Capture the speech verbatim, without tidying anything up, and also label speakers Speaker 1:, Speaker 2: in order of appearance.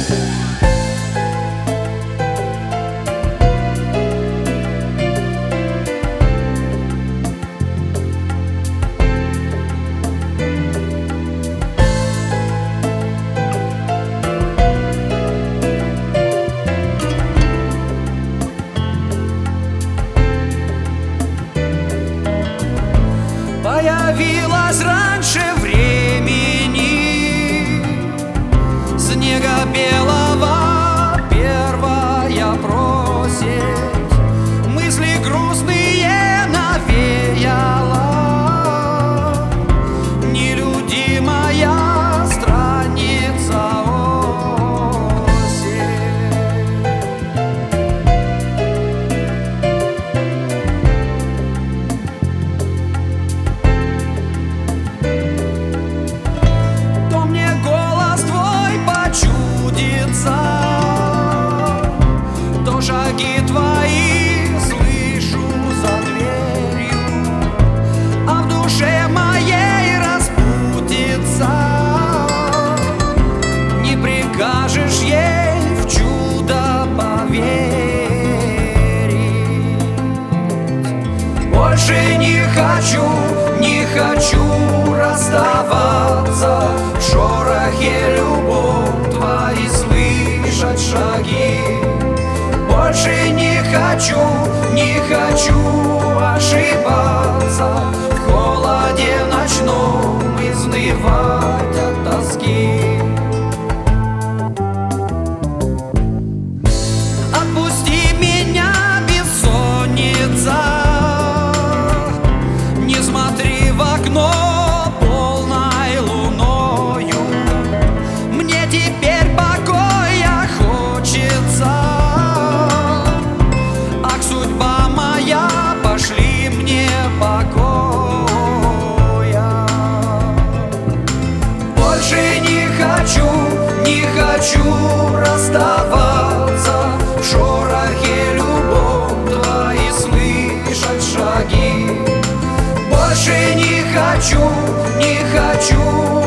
Speaker 1: Появилась раньше времени, снега белого первая просить, мысли грустные навеяла, нелюдимая страница осень. То мне голос твой почудится, то шаги твои слышу за дверью, а в душе моей распутится. Не прикажешь ей в чудо поверить. Больше не хочу, не хочу расставаться, в шорохе любовь твои слышать шаги. Больше не хочу, не хочу ошибаться, в холоде ночном изнывать от тоски. Отпусти меня, бессонница, не смотри в окно полной луною. Мне теперь покоя хочется, ах, судьба моя, пошли мне покоя. Больше не хочу, не хочу расставаться, в шорохе любовь твои слышать шаги. Больше не хочу, не хочу